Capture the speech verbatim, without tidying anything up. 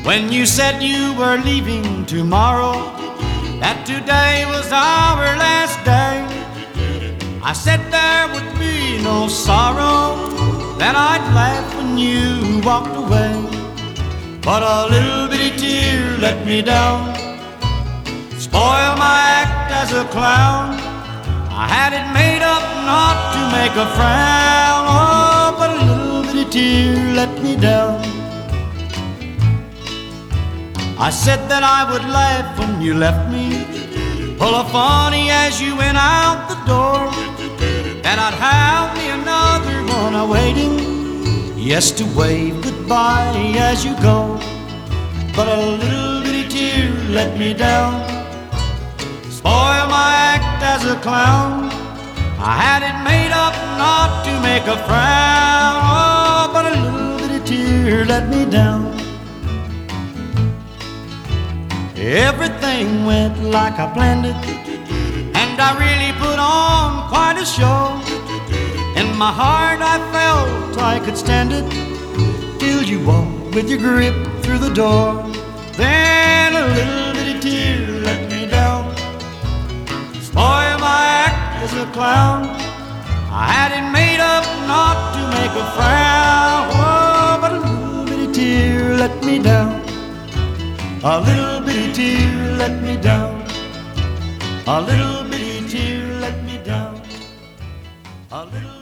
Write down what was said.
When you said you were leaving tomorrow, that today was our last day, I said there would be no sorrow, that I'd laugh when you walked away. But a little bitty tear let me down, spoiled my act as a clown. I had it made up not to make a frown, oh, but a little bitty tear let me down. I said that I would laugh when you left me, pull a funny as you went out the door, and I'd have me another one awaiting, yes, to wave goodbye as you go. But a little bitty tear let me down, spoiled my act as a clown. I had it made up not to make a frown, oh, but a little bitty tear let me down. Everything went like I planned it, and I really put on quite a show. In my heart I felt I could stand it, till you walked with your grip through the door. Then a little bitty tear let me down, spoiled my act as a clown. I had it made up not to make a frown, oh, but a little bitty tear let me down. A little bitty tear let me down, a little bitty tear let me down, a little